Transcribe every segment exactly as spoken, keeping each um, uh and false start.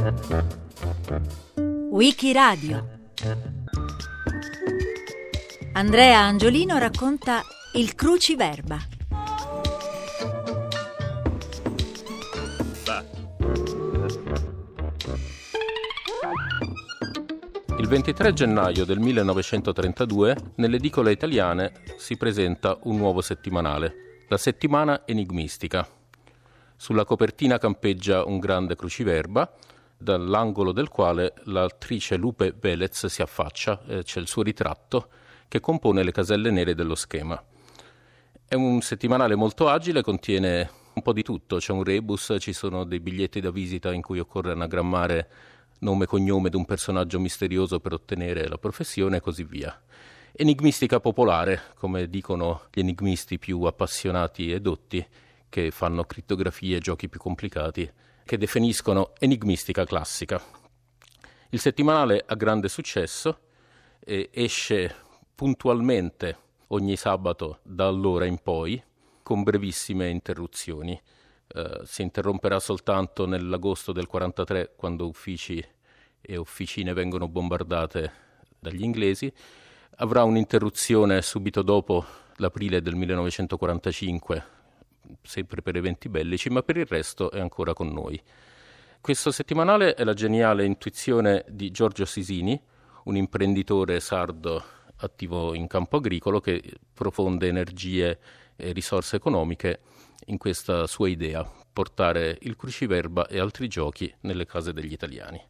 Wikiradio. Andrea Angiolino racconta Il cruciverba. Il ventitré gennaio del millenovecentotrentadue nelle edicole italiane si presenta un nuovo settimanale, la Settimana Enigmistica. Sulla copertina campeggia un grande cruciverba, dall'angolo del quale l'attrice Lupe Velez si affaccia, e c'è il suo ritratto che compone le caselle nere dello schema. È un settimanale molto agile, contiene un po' di tutto, c'è un rebus, ci sono dei biglietti da visita in cui occorre anagrammare nome e cognome di un personaggio misterioso per ottenere la professione e così via. Enigmistica popolare, come dicono gli enigmisti più appassionati e dotti, che fanno crittografie e giochi più complicati, che definiscono enigmistica classica. Il settimanale ha grande successo e esce puntualmente ogni sabato da allora in poi, con brevissime interruzioni. Uh, si interromperà soltanto nell'agosto del quarantatré, quando uffici e officine vengono bombardate dagli inglesi. Avrà un'interruzione subito dopo l'aprile del millenovecentoquarantacinque, sempre per eventi bellici, ma per il resto è ancora con noi. Questo settimanale è la geniale intuizione di Giorgio Sisini, un imprenditore sardo attivo in campo agricolo che profonde energie e risorse economiche in questa sua idea, portare il cruciverba e altri giochi nelle case degli italiani.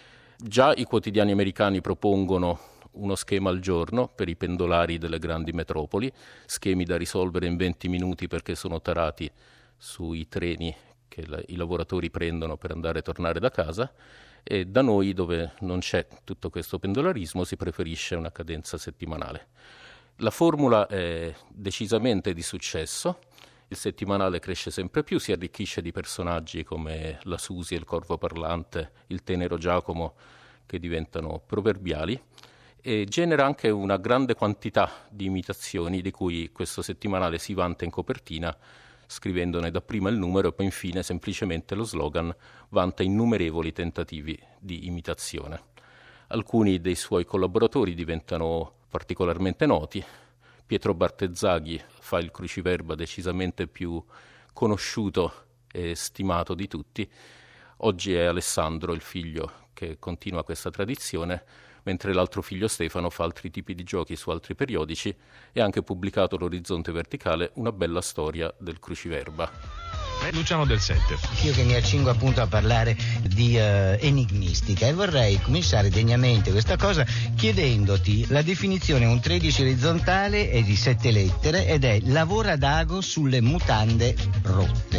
Già i quotidiani americani propongono uno schema al giorno per i pendolari delle grandi metropoli, schemi da risolvere in venti minuti perché sono tarati sui treni che la, i lavoratori prendono per andare e tornare da casa, e da noi, dove non c'è tutto questo pendolarismo, si preferisce una cadenza settimanale. La formula è decisamente di successo. Il settimanale cresce sempre più, si arricchisce di personaggi come la Susi e il corvo parlante, il tenero Giacomo, che diventano proverbiali, e genera anche una grande quantità di imitazioni di cui questo settimanale si vanta in copertina, scrivendone dapprima il numero e poi infine semplicemente lo slogan, vanta innumerevoli tentativi di imitazione. Alcuni dei suoi collaboratori diventano particolarmente noti. Pietro Bartezzaghi fa il cruciverba decisamente più conosciuto e stimato di tutti. Oggi è Alessandro, il figlio, che continua questa tradizione, mentre l'altro figlio Stefano fa altri tipi di giochi su altri periodici e ha anche pubblicato l'Orizzonte Verticale, una bella storia del cruciverba. Luciano Del Sette. Io che mi accingo appunto a parlare di uh, enigmistica, e vorrei cominciare degnamente questa cosa chiedendoti la definizione. Un tredici orizzontale è di sette lettere ed è lavora d'ago sulle mutande rotte.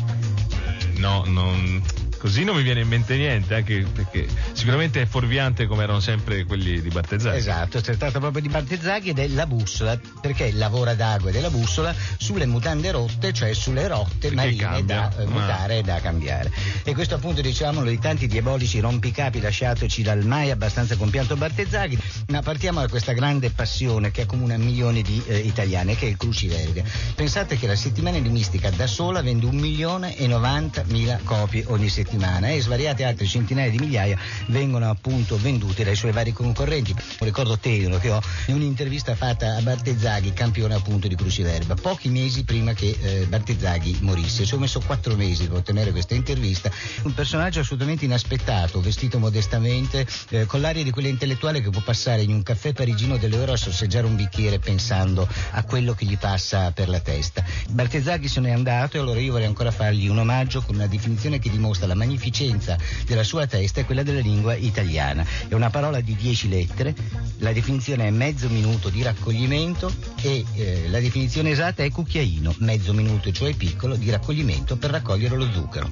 Eh, no, non... Così non mi viene in mente niente, anche perché sicuramente è fuorviante come erano sempre quelli di Bartezzaghi. Esatto, si tratta proprio di Bartezzaghi ed è la bussola, perché lavora d'ago ed è la bussola sulle mutande rotte, cioè sulle rotte perché marine cambia. da eh, mutare e ah. da cambiare. E questo appunto, diciamolo, di tanti diabolici rompicapi lasciatoci dal mai abbastanza compianto Bartezzaghi. Ma partiamo da questa grande passione che accomuna milioni di eh, italiani, che è il cruciverba. Pensate che la settimana enigmistica da sola vende un milione e novantamila copie ogni settimana, e svariate altre centinaia di migliaia vengono appunto vendute dai suoi vari concorrenti. Ricordo Tedero che ho in un'intervista fatta a Bartezzaghi, campione appunto di cruciverba, pochi mesi prima che eh, Bartezzaghi morisse. Ci ho messo quattro mesi per ottenere questa intervista. Un personaggio assolutamente inaspettato, vestito modestamente, eh, con l'aria di quell'intellettuale che può passare in un caffè parigino delle ore a sorseggiare un bicchiere pensando a quello che gli passa per la testa. Bartezzaghi se n'è andato e allora io vorrei ancora fargli un omaggio con una definizione che dimostra la magnificenza della sua testa e quella della lingua italiana. È una parola di dieci lettere, la definizione è mezzo minuto di raccoglimento e eh, la definizione esatta è cucchiaino, mezzo minuto cioè piccolo di raccoglimento per raccogliere lo zucchero.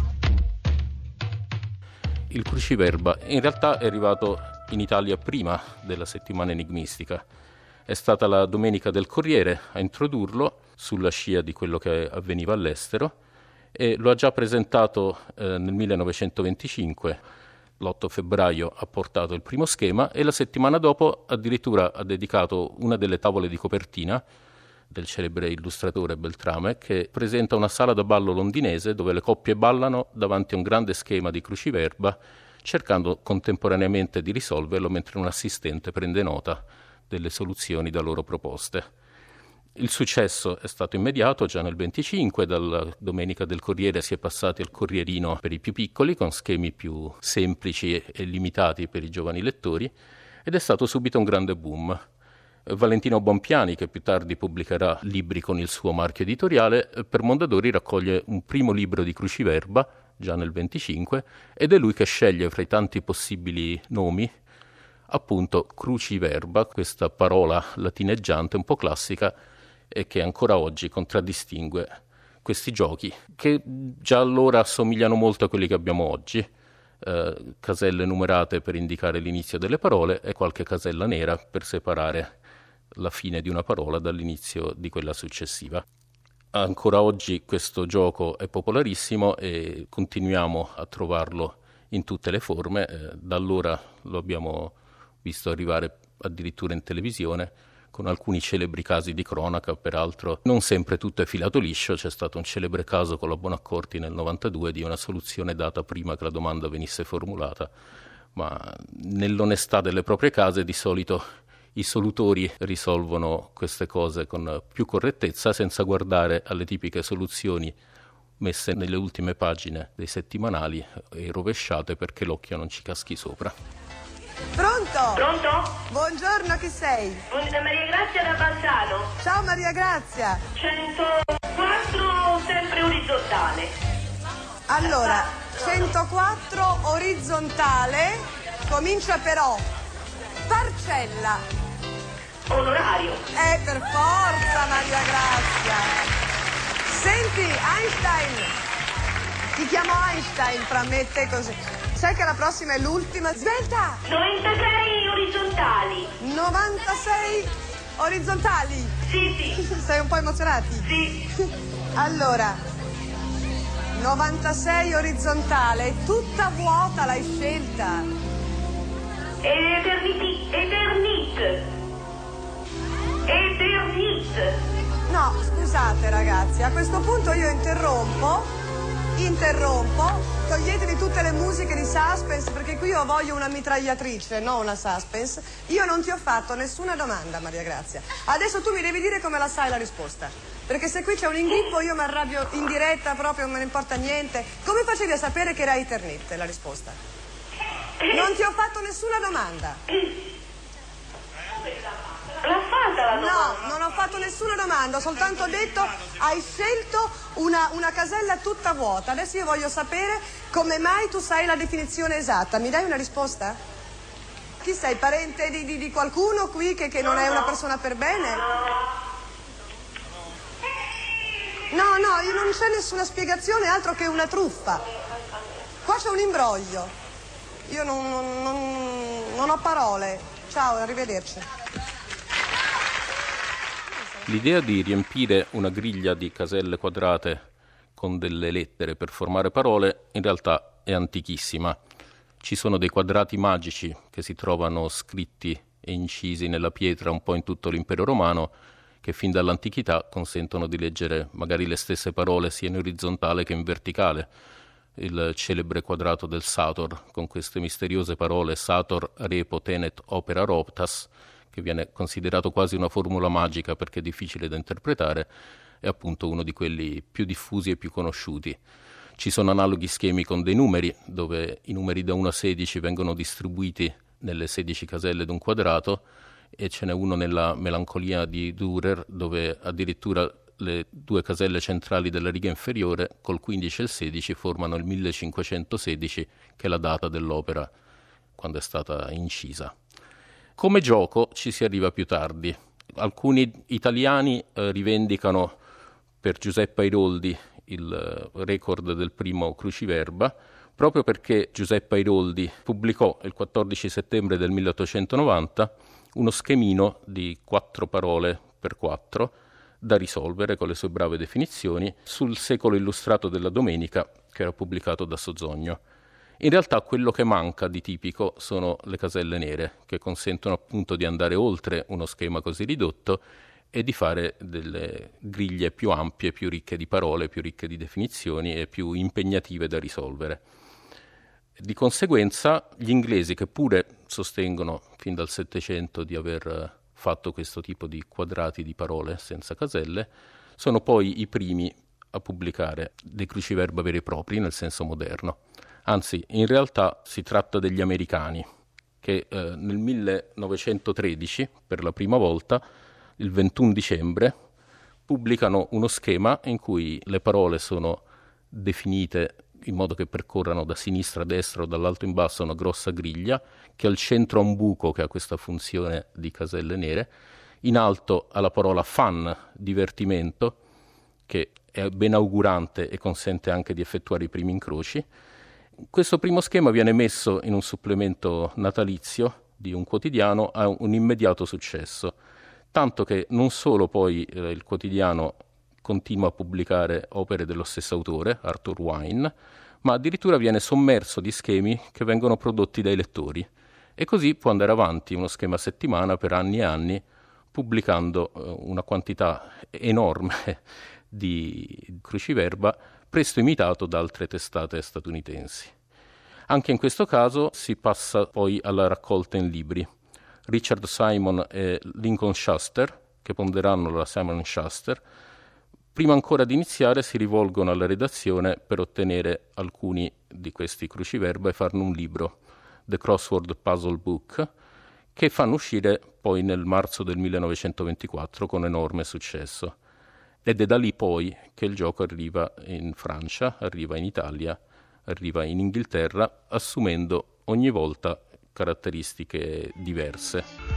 Il cruciverba in realtà è arrivato in Italia prima della settimana enigmistica. È stata la Domenica del Corriere a introdurlo sulla scia di quello che avveniva all'estero, e lo ha già presentato eh, nel millenovecentoventicinque. L'otto febbraio ha portato il primo schema e la settimana dopo addirittura ha dedicato una delle tavole di copertina del celebre illustratore Beltrame, che presenta una sala da ballo londinese dove le coppie ballano davanti a un grande schema di cruciverba, cercando contemporaneamente di risolverlo mentre un assistente prende nota delle soluzioni da loro proposte. Il successo è stato immediato già nel venticinque, dalla Domenica del Corriere si è passati al Corrierino per i più piccoli, con schemi più semplici e limitati per i giovani lettori, ed è stato subito un grande boom. Valentino Bonpiani, che più tardi pubblicherà libri con il suo marchio editoriale, per Mondadori raccoglie un primo libro di cruciverba, già nel venticinque, ed è lui che sceglie fra i tanti possibili nomi appunto cruciverba, questa parola latineggiante un po' classica e che ancora oggi contraddistingue questi giochi, che già allora assomigliano molto a quelli che abbiamo oggi, eh, caselle numerate per indicare l'inizio delle parole e qualche casella nera per separare la fine di una parola dall'inizio di quella successiva. Ancora oggi questo gioco è popolarissimo e continuiamo a trovarlo in tutte le forme, eh, da allora lo abbiamo visto arrivare addirittura in televisione, con alcuni celebri casi di cronaca, peraltro non sempre tutto è filato liscio. C'è stato un celebre caso con la Bonaccorti nel novantadue di una soluzione data prima che la domanda venisse formulata, ma nell'onestà delle proprie case di solito i solutori risolvono queste cose con più correttezza, senza guardare alle tipiche soluzioni messe nelle ultime pagine dei settimanali e rovesciate perché l'occhio non ci caschi sopra. Pronto? Pronto? Buongiorno, chi sei? Buongiorno, Maria Grazia da Bassano. Ciao Maria Grazia. centoquattro sempre orizzontale. Allora, centoquattro orizzontale, comincia però parcella. Onorario. Eh, per forza Maria Grazia. Senti, Einstein, ti chiamo Einstein fra me e te così. Sai che la prossima è l'ultima? Svelta! novantasei orizzontali. novantasei orizzontali? Sì, sì. Sei un po' emozionati? Sì. Allora, novantasei orizzontale, tutta vuota l'hai scelta. Eternity, Eternit. Eternit. No, scusate ragazzi, a questo punto io interrompo. Interrompo, toglietevi tutte le musiche di suspense perché qui io voglio una mitragliatrice, non una suspense. Io non ti ho fatto nessuna domanda, Maria Grazia. Adesso tu mi devi dire come la sai la risposta. Perché se qui c'è un inghippo io mi arrabbio in diretta, proprio non me ne importa niente. Come facevi a sapere che era Eternit la risposta? Non ti ho fatto nessuna domanda. L'ha fatta la domanda? No, non ho fatto nessuna domanda, ho soltanto detto hai scelto una, una casella tutta vuota. Adesso io voglio sapere come mai tu sai la definizione esatta. Mi dai una risposta? Chi sei? Parente di, di, di qualcuno qui che, che non è una persona per bene? No, no, io non c'è nessuna spiegazione, altro che una truffa. Qua c'è un imbroglio. Io non, non, non, non ho parole. Ciao, arrivederci. L'idea di riempire una griglia di caselle quadrate con delle lettere per formare parole in realtà è antichissima. Ci sono dei quadrati magici che si trovano scritti e incisi nella pietra un po' in tutto l'impero romano, che fin dall'antichità consentono di leggere magari le stesse parole sia in orizzontale che in verticale. Il celebre quadrato del Sator, con queste misteriose parole Sator, Repo, Tenet, Opera, Roptas, che viene considerato quasi una formula magica perché è difficile da interpretare, è appunto uno di quelli più diffusi e più conosciuti. Ci sono analoghi schemi con dei numeri, dove i numeri da uno a sedici vengono distribuiti nelle sedici caselle d'un quadrato, e ce n'è uno nella Melancolia di Dürer, dove addirittura le due caselle centrali della riga inferiore, col quindici e il sedici, formano il millecinquecentosedici, che è la data dell'opera quando è stata incisa. Come gioco ci si arriva più tardi. Alcuni italiani eh, rivendicano per Giuseppe Airoldi il record del primo cruciverba, proprio perché Giuseppe Airoldi pubblicò il quattordici settembre del milleottocentonovanta uno schemino di quattro parole per quattro da risolvere con le sue brave definizioni sul secolo illustrato della Domenica, che era pubblicato da Sozogno. In realtà quello che manca di tipico sono le caselle nere, che consentono appunto di andare oltre uno schema così ridotto e di fare delle griglie più ampie, più ricche di parole, più ricche di definizioni e più impegnative da risolvere. Di conseguenza gli inglesi, che pure sostengono fin dal Settecento di aver fatto questo tipo di quadrati di parole senza caselle, sono poi i primi a pubblicare dei cruciverba veri e propri nel senso moderno. Anzi, in realtà si tratta degli americani che eh, nel millenovecentotredici, per la prima volta, il ventuno dicembre, pubblicano uno schema in cui le parole sono definite in modo che percorrano da sinistra a destra o dall'alto in basso una grossa griglia, che al centro ha un buco che ha questa funzione di caselle nere, in alto ha la parola fun, divertimento, che è ben augurante e consente anche di effettuare i primi incroci. Questo primo schema viene messo in un supplemento natalizio di un quotidiano, ha un immediato successo, tanto che non solo poi eh, il quotidiano continua a pubblicare opere dello stesso autore, Arthur Wine, ma addirittura viene sommerso di schemi che vengono prodotti dai lettori, e così può andare avanti uno schema a settimana per anni e anni, pubblicando eh, una quantità enorme di cruciverba, presto imitato da altre testate statunitensi. Anche in questo caso si passa poi alla raccolta in libri. Richard Simon e Lincoln Shuster, che ponderanno la Simon Schuster, prima ancora di iniziare si rivolgono alla redazione per ottenere alcuni di questi cruciverba e farne un libro, The Crossword Puzzle Book, che fanno uscire poi nel marzo del millenovecentoventiquattro con enorme successo. Ed è da lì poi che il gioco arriva in Francia, arriva in Italia, arriva in Inghilterra, assumendo ogni volta caratteristiche diverse.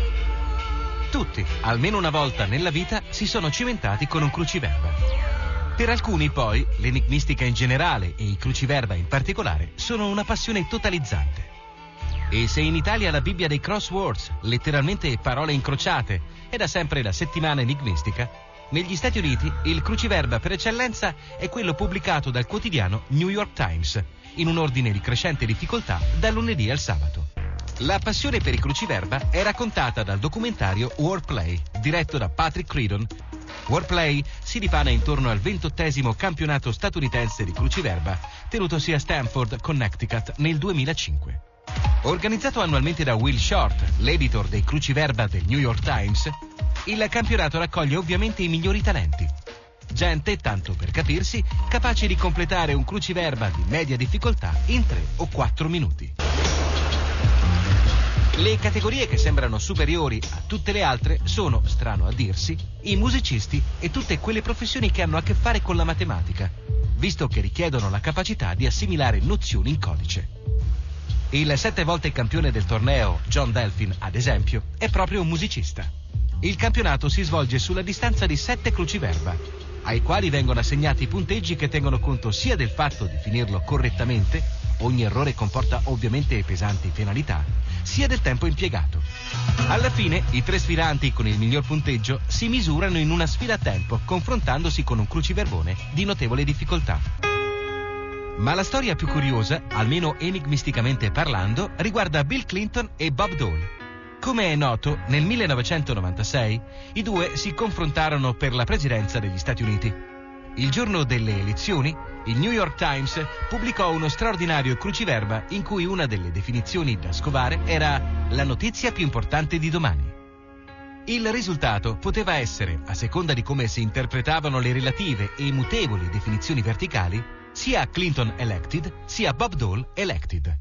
Tutti, almeno una volta nella vita, si sono cimentati con un cruciverba. Per alcuni, poi, l'enigmistica in generale e i cruciverba in particolare sono una passione totalizzante. E se in Italia la Bibbia dei crosswords, letteralmente parole incrociate, è da sempre la settimana enigmistica, negli Stati Uniti il cruciverba per eccellenza è quello pubblicato dal quotidiano New York Times, in un ordine di crescente difficoltà dal lunedì al sabato. La passione per i cruciverba è raccontata dal documentario Wordplay, diretto da Patrick Creedon. Wordplay si dipana intorno al ventottesimo campionato statunitense di cruciverba, tenutosi a Stamford, Connecticut, nel duemilacinque. Organizzato annualmente da Will Short, l'editor dei cruciverba del New York Times, il campionato raccoglie ovviamente i migliori talenti. Gente, tanto per capirsi, capace di completare un cruciverba di media difficoltà in tre o quattro minuti. Le categorie che sembrano superiori a tutte le altre sono, strano a dirsi, i musicisti e tutte quelle professioni che hanno a che fare con la matematica, visto che richiedono la capacità di assimilare nozioni in codice. Il sette volte campione del torneo, John Delfin, ad esempio, è proprio un musicista. Il campionato si svolge sulla distanza di sette cruciverba, ai quali vengono assegnati punteggi che tengono conto sia del fatto di finirlo correttamente, ogni errore comporta ovviamente pesanti penalità, sia del tempo impiegato. Alla fine, i tre sfidanti con il miglior punteggio si misurano in una sfida a tempo, confrontandosi con un cruciverbone di notevole difficoltà. Ma la storia più curiosa, almeno enigmisticamente parlando, riguarda Bill Clinton e Bob Dole. Come è noto, nel millenovecentonovantasei i due si confrontarono per la presidenza degli Stati Uniti. Il giorno delle elezioni, il New York Times pubblicò uno straordinario cruciverba in cui una delle definizioni da scovare era la notizia più importante di domani. Il risultato poteva essere, a seconda di come si interpretavano le relative e mutevoli definizioni verticali, sia Clinton elected, sia Bob Dole elected.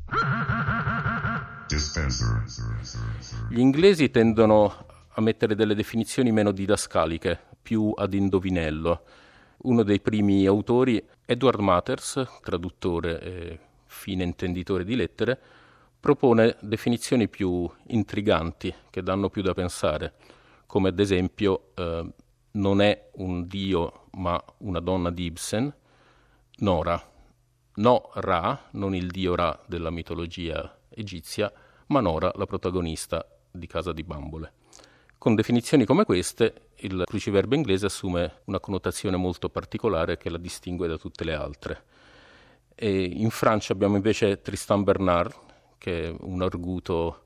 Gli inglesi tendono a mettere delle definizioni meno didascaliche, più ad indovinello. Uno dei primi autori, Edward Mathers, traduttore e fine intenditore di lettere, propone definizioni più intriganti, che danno più da pensare, come ad esempio eh, non è un dio ma una donna di Ibsen, Nora. No Ra, non il dio Ra della mitologia egizia, ma Nora, la protagonista di Casa di Bambole. Con definizioni come queste, il cruciverbo inglese assume una connotazione molto particolare che la distingue da tutte le altre. E in Francia abbiamo invece Tristan Bernard, che è un arguto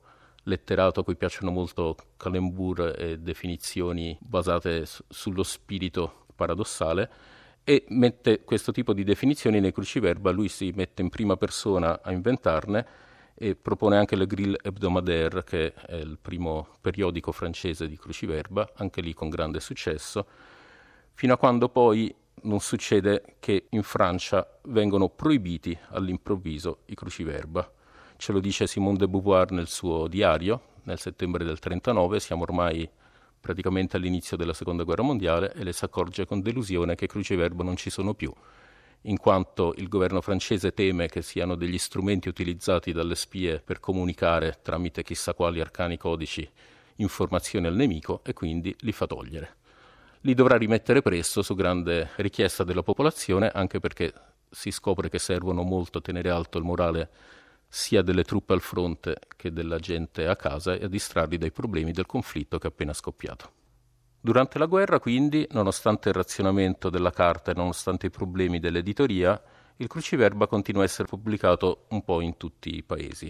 letterato a cui piacciono molto calembour e definizioni basate su- sullo spirito paradossale, e mette questo tipo di definizioni nei cruciverba. Lui si mette in prima persona a inventarne e propone anche le Grille Hebdomadaire, che è il primo periodico francese di cruciverba, anche lì con grande successo, fino a quando poi non succede che in Francia vengono proibiti all'improvviso i cruciverba. Ce lo dice Simone de Beauvoir nel suo diario, nel settembre del trentanove, siamo ormai praticamente all'inizio della Seconda Guerra Mondiale, e le si accorge con delusione che i cruciverba non ci sono più, in quanto il governo francese teme che siano degli strumenti utilizzati dalle spie per comunicare tramite chissà quali arcani codici informazioni al nemico, e quindi li fa togliere. Li dovrà rimettere presto su grande richiesta della popolazione, anche perché si scopre che servono molto a tenere alto il morale sia delle truppe al fronte che della gente a casa, e a distrarli dai problemi del conflitto che è appena scoppiato. Durante la guerra, quindi, nonostante il razionamento della carta e nonostante i problemi dell'editoria, il cruciverba continua a essere pubblicato un po' in tutti i paesi.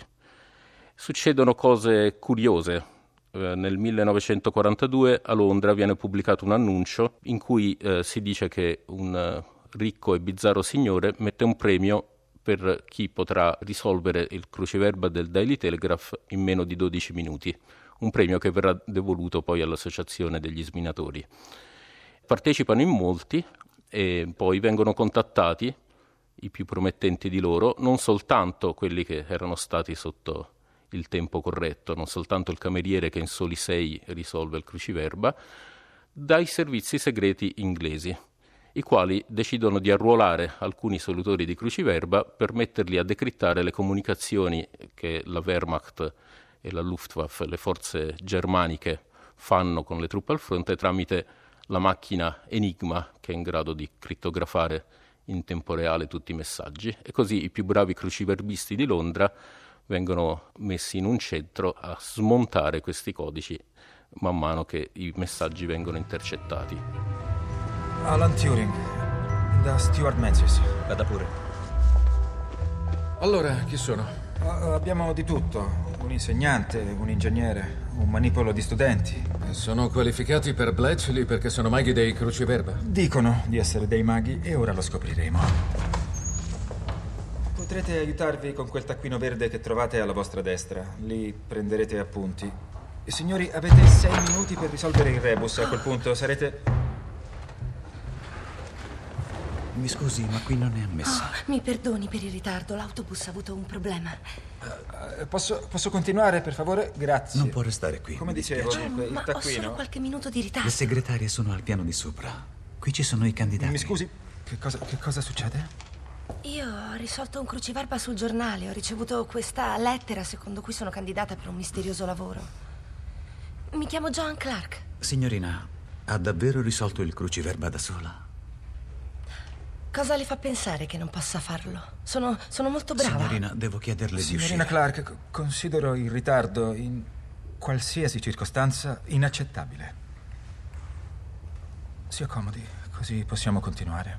Succedono cose curiose. Eh, nel millenovecentoquarantadue a Londra viene pubblicato un annuncio in cui eh, si dice che un eh, ricco e bizzarro signore mette un premio per chi potrà risolvere il cruciverba del Daily Telegraph in meno di dodici minuti, un premio che verrà devoluto poi all'Associazione degli Sminatori. Partecipano in molti e poi vengono contattati i più promettenti di loro, non soltanto quelli che erano stati sotto il tempo corretto, non soltanto il cameriere che in soli sei risolve il cruciverba, dai servizi segreti inglesi, i quali decidono di arruolare alcuni solutori di cruciverba per metterli a decrittare le comunicazioni che la Wehrmacht e la Luftwaffe, le forze germaniche, fanno con le truppe al fronte tramite la macchina Enigma, che è in grado di crittografare in tempo reale tutti i messaggi. E così i più bravi cruciverbisti di Londra vengono messi in un centro a smontare questi codici man mano che i messaggi vengono intercettati. Alan Turing, da Stuart Menzies. Vada pure. Allora, chi sono? Uh, abbiamo di tutto. Un insegnante, un ingegnere, un manipolo di studenti. Sono qualificati per Bletchley perché sono maghi dei cruciverba? Dicono di essere dei maghi e ora lo scopriremo. Potrete aiutarvi con quel taccuino verde che trovate alla vostra destra. Lì prenderete appunti. E, signori, avete sei minuti per risolvere il rebus. A quel punto sarete... Mi scusi, ma qui non è ammesso. Oh, mi perdoni per il ritardo, l'autobus ha avuto un problema. Uh, uh, posso, posso continuare, per favore? Grazie. Non può restare qui. Come dicevo, Oh, il ma taccuino... ho solo qualche minuto di ritardo. Le segretarie sono al piano di sopra. Qui ci sono i candidati. Mi scusi, che cosa, che cosa succede? Io ho risolto un cruciverba sul giornale. Ho ricevuto questa lettera secondo cui sono candidata per un misterioso lavoro. Mi chiamo Joan Clark. Signorina, ha davvero risolto il cruciverba da sola? Cosa le fa pensare che non possa farlo? Sono, sono molto brava. Signorina, devo chiederle di uscire. Signorina Clark, considero il ritardo in qualsiasi circostanza inaccettabile. Si accomodi, così possiamo continuare.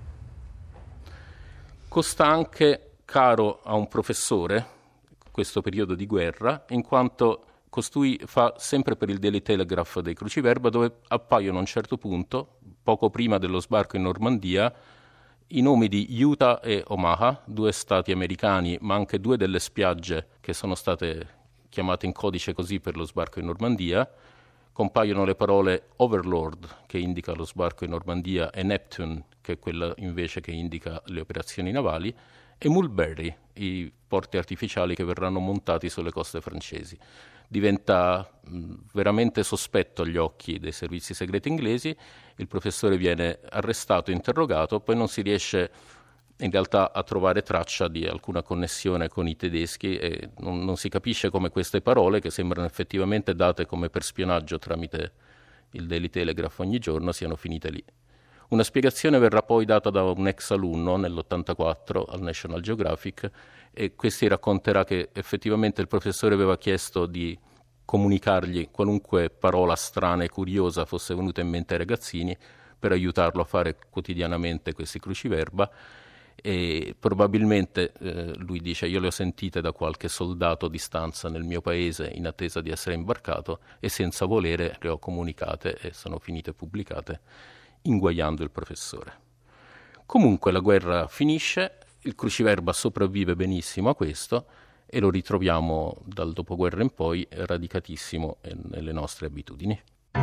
Costa anche caro a un professore questo periodo di guerra, in quanto costui fa sempre per il Daily Telegraph dei cruciverba, dove appaiono a un certo punto, poco prima dello sbarco in Normandia, i nomi di Utah e Omaha, due stati americani, ma anche due delle spiagge che sono state chiamate in codice così per lo sbarco in Normandia. Compaiono le parole Overlord, che indica lo sbarco in Normandia, e Neptune, che è quella invece che indica le operazioni navali, e Mulberry, i porti artificiali che verranno montati sulle coste francesi. Diventa mh, veramente sospetto agli occhi dei servizi segreti inglesi. Il professore viene arrestato e interrogato, poi non si riesce in realtà a trovare traccia di alcuna connessione con i tedeschi e non, non si capisce come queste parole, che sembrano effettivamente date come per spionaggio tramite il Daily Telegraph ogni giorno, siano finite lì. Una spiegazione verrà poi data da un ex alunno nell'ottantaquattro al National Geographic, e questi racconterà che effettivamente il professore aveva chiesto di comunicargli qualunque parola strana e curiosa fosse venuta in mente ai ragazzini per aiutarlo a fare quotidianamente questi cruciverba, e probabilmente eh, lui dice io le ho sentite da qualche soldato di stanza nel mio paese in attesa di essere imbarcato e senza volere le ho comunicate e sono finite pubblicate inguaiando il professore. Comunque la guerra finisce, il cruciverba sopravvive benissimo a questo e lo ritroviamo dal dopoguerra in poi radicatissimo nelle nostre abitudini.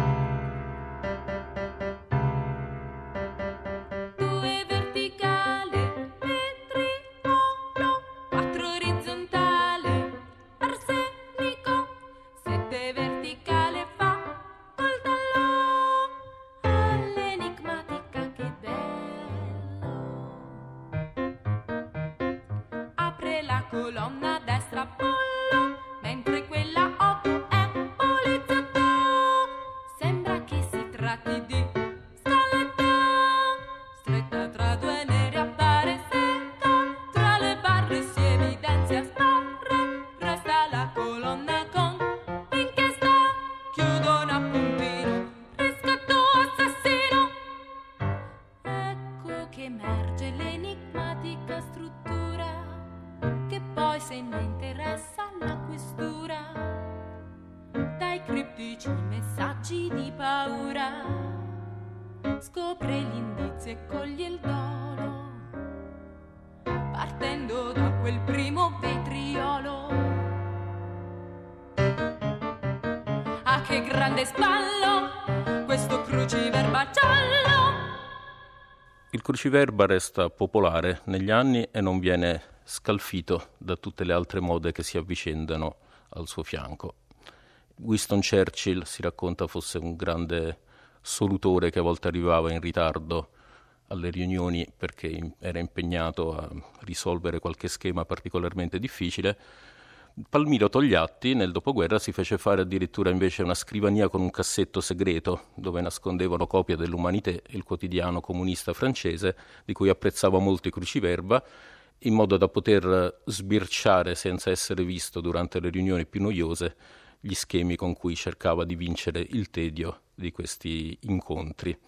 Colonna destra pollo, mentre quella otto è poliziotto. Sembra che si tratti di scaletta, stretta tra due neri appare secca. Tra le barre si evidenzia sbarre, resta la colonna con l'inchiesta. Chiudono a puntino, riscatto assassino. Ecco che emerge l'enigmatica struttura, che poi se ne interessa la questura, dai criptici messaggi di paura, scopre gli indizi e coglie il dolo, partendo da quel primo vetriolo. Ah, che grande spallo, questo cruciverba giallo! Il cruciverba resta popolare negli anni e non viene scalfito da tutte le altre mode che si avvicendano al suo fianco. Winston Churchill si racconta fosse un grande solutore che a volte arrivava in ritardo alle riunioni perché era impegnato a risolvere qualche schema particolarmente difficile. Palmiro Togliatti nel dopoguerra si fece fare addirittura invece una scrivania con un cassetto segreto dove nascondevano copie dell'Humanité, il quotidiano comunista francese di cui apprezzava molto i cruciverba, in modo da poter sbirciare senza essere visto durante le riunioni più noiose gli schemi con cui cercava di vincere il tedio di questi incontri.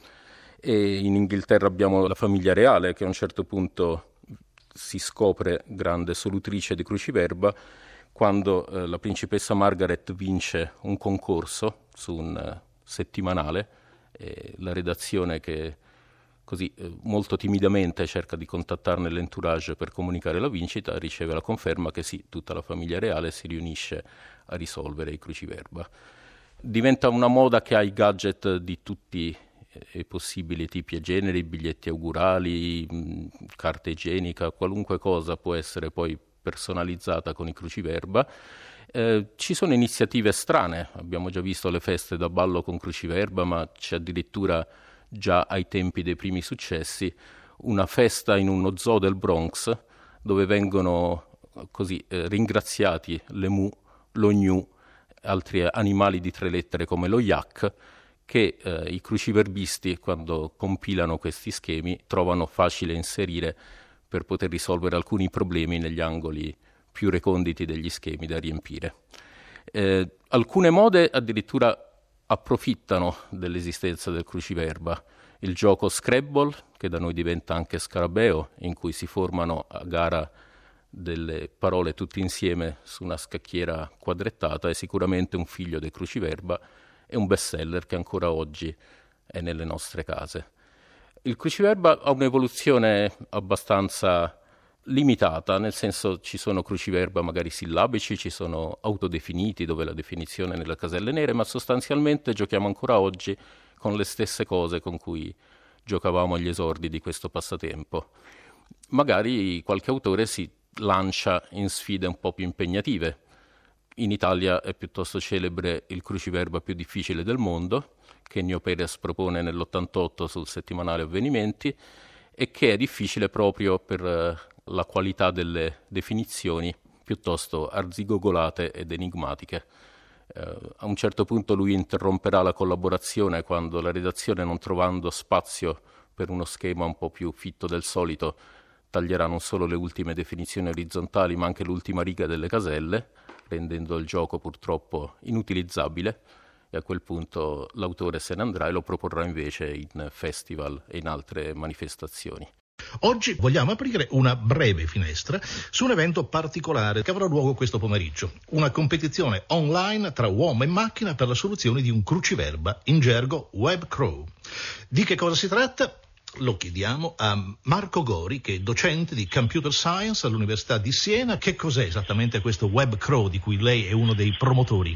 E in Inghilterra abbiamo la famiglia reale che a un certo punto si scopre grande solutrice di cruciverba quando eh, la principessa Margaret vince un concorso su un uh, settimanale e la redazione che così eh, molto timidamente cerca di contattarne l'entourage per comunicare la vincita, riceve la conferma che sì, tutta la famiglia reale si riunisce a risolvere i cruciverba. Diventa una moda che ha i gadget di tutti i possibili tipi e generi, biglietti augurali, mh, carta igienica, qualunque cosa può essere poi personalizzata con i cruciverba. Eh, ci sono iniziative strane, abbiamo già visto le feste da ballo con cruciverba, ma c'è addirittura già ai tempi dei primi successi una festa in uno zoo del Bronx dove vengono così eh, ringraziati l'emu, lo gnu, altri animali di tre lettere come lo yak, che eh, i cruciverbisti quando compilano questi schemi trovano facile inserire per poter risolvere alcuni problemi negli angoli più reconditi degli schemi da riempire. Eh, alcune mode addirittura approfittano dell'esistenza del cruciverba. Il gioco Scrabble, che da noi diventa anche Scarabeo, in cui si formano a gara delle parole tutte insieme su una scacchiera quadrettata, è sicuramente un figlio del cruciverba e un bestseller che ancora oggi è nelle nostre case. Il cruciverba ha un'evoluzione abbastanza limitata, nel senso ci sono cruciverba magari sillabici, ci sono autodefiniti dove la definizione è nelle caselle nere, ma sostanzialmente giochiamo ancora oggi con le stesse cose con cui giocavamo agli esordi di questo passatempo. Magari qualche autore si lancia in sfide un po' più impegnative. In Italia è piuttosto celebre il cruciverba più difficile del mondo, che Ennio Perez propone nell'ottantotto sul settimanale Avvenimenti e che è difficile proprio per la qualità delle definizioni piuttosto arzigogolate ed enigmatiche. Eh, a un certo punto lui interromperà la collaborazione quando la redazione, non trovando spazio per uno schema un po' più fitto del solito, taglierà non solo le ultime definizioni orizzontali ma anche l'ultima riga delle caselle, rendendo il gioco purtroppo inutilizzabile, e a quel punto l'autore se ne andrà e lo proporrà invece in festival e in altre manifestazioni. Oggi vogliamo aprire una breve finestra su un evento particolare che avrà luogo questo pomeriggio, una competizione online tra uomo e macchina per la soluzione di un cruciverba, in gergo web crawl. Di che cosa si tratta? Lo chiediamo a Marco Gori, che è docente di Computer Science all'Università di Siena. Che cos'è esattamente questo web crawl di cui lei è uno dei promotori?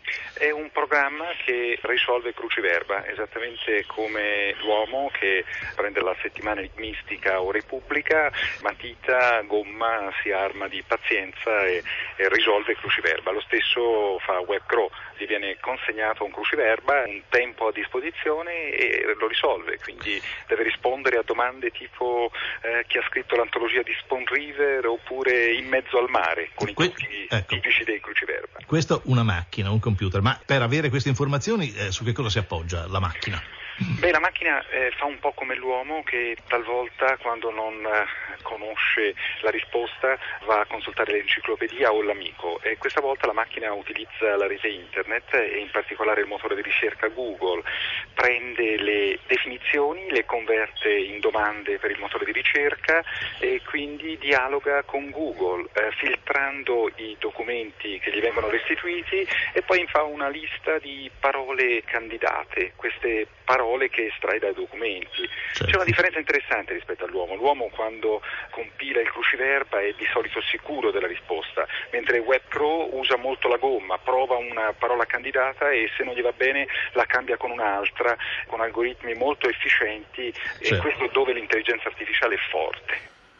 È un programma che risolve cruciverba, esattamente come l'uomo che prende la settimana enigmistica o Repubblica, matita, gomma, si arma di pazienza e, e risolve cruciverba. Lo stesso fa WebCrawl, gli viene consegnato un cruciverba, un tempo a disposizione e lo risolve, quindi deve rispondere a domande tipo eh, chi ha scritto l'antologia di Spoon River oppure In mezzo al mare, con que- i trucchi ecco. tipici dei cruciverba. Questo una macchina, un computer, ma per avere queste informazioni eh, su che cosa si appoggia la macchina? Beh, la macchina eh, fa un po' come l'uomo che talvolta quando non eh, conosce la risposta va a consultare l'enciclopedia o l'amico, e questa volta la macchina utilizza la rete internet e in particolare il motore di ricerca Google, prende le definizioni, le converte in domande per il motore di ricerca e quindi dialoga con Google eh, filtrando i documenti che gli vengono restituiti e poi fa una lista di parole candidate, queste parole che estrae dai documenti. Certo. C'è una differenza interessante rispetto all'uomo. L'uomo quando compila il cruciverba è di solito sicuro della risposta, mentre WebCrawl usa molto la gomma, prova una parola candidata e se non gli va bene la cambia con un'altra, con algoritmi molto efficienti. Certo. E questo è dove l'intelligenza artificiale è forte.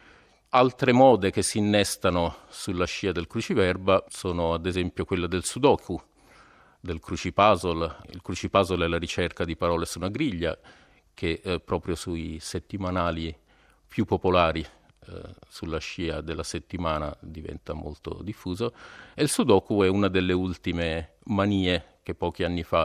Altre mode che si innestano sulla scia del cruciverba sono ad esempio quella del Sudoku, del crucipuzzle. Il crucipuzzle è la ricerca di parole su una griglia che eh, proprio sui settimanali più popolari eh, sulla scia della settimana diventa molto diffuso, e il Sudoku è una delle ultime manie che pochi anni fa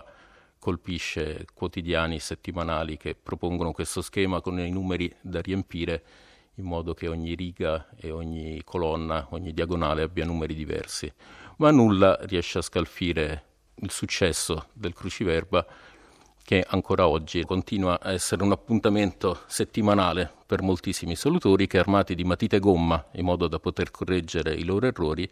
colpisce quotidiani settimanali che propongono questo schema con i numeri da riempire in modo che ogni riga e ogni colonna, ogni diagonale abbia numeri diversi, ma nulla riesce a scalfire il successo del cruciverba, che ancora oggi continua a essere un appuntamento settimanale per moltissimi solutori che, armati di matite gomma in modo da poter correggere i loro errori,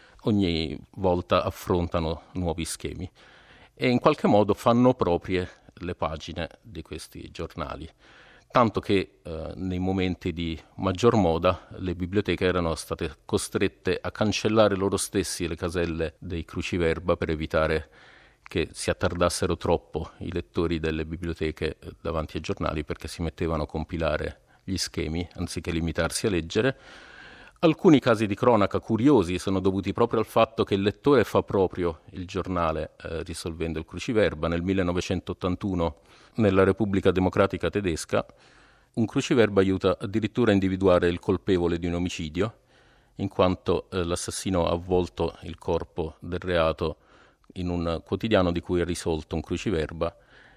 ogni volta affrontano nuovi schemi e in qualche modo fanno proprie le pagine di questi giornali. Tanto che eh, nei momenti di maggior moda le biblioteche erano state costrette a cancellare loro stessi le caselle dei cruciverba per evitare che si attardassero troppo i lettori delle biblioteche davanti ai giornali, perché si mettevano a compilare gli schemi anziché limitarsi a leggere. Alcuni casi di cronaca curiosi sono dovuti proprio al fatto che il lettore fa proprio il giornale eh, risolvendo il cruciverba. Nel millenovecentottantuno, nella Repubblica Democratica Tedesca, un cruciverba aiuta addirittura a individuare il colpevole di un omicidio, in quanto eh, l'assassino ha avvolto il corpo del reato in un quotidiano di cui è risolto un cruciverba,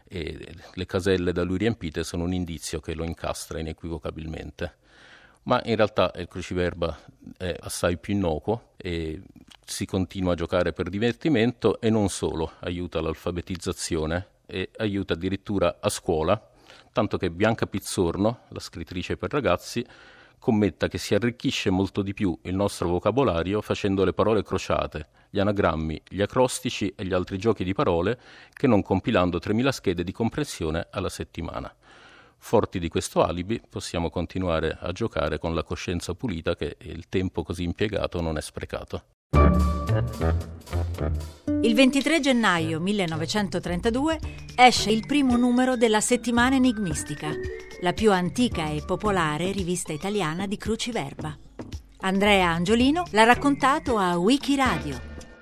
e le caselle da lui riempite sono un indizio che lo incastra inequivocabilmente. Ma in realtà il cruciverba è assai più innocuo e si continua a giocare per divertimento, e non solo, aiuta l'alfabetizzazione e aiuta addirittura a scuola, tanto che Bianca Pizzorno, la scrittrice per ragazzi, commetta che si arricchisce molto di più il nostro vocabolario facendo le parole crociate, gli anagrammi, gli acrostici e gli altri giochi di parole che non compilando tremila schede di comprensione alla settimana. Forti di questo alibi possiamo continuare a giocare con la coscienza pulita che il tempo così impiegato non è sprecato. Il ventitré gennaio millenovecentotrentadue esce il primo numero della Settimana Enigmistica, la più antica e popolare rivista italiana di cruciverba. Andrea Angiolino l'ha raccontato a Wikiradio.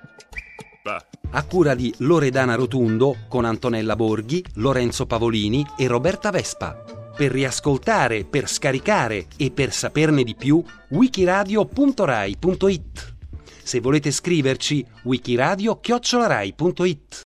A cura di Loredana Rotundo, con Antonella Borghi, Lorenzo Pavolini e Roberta Vespa. Per riascoltare, per scaricare e per saperne di più, wikiradio punto rai punto it. Se volete scriverci, wikiradio chiocciola rai punto it.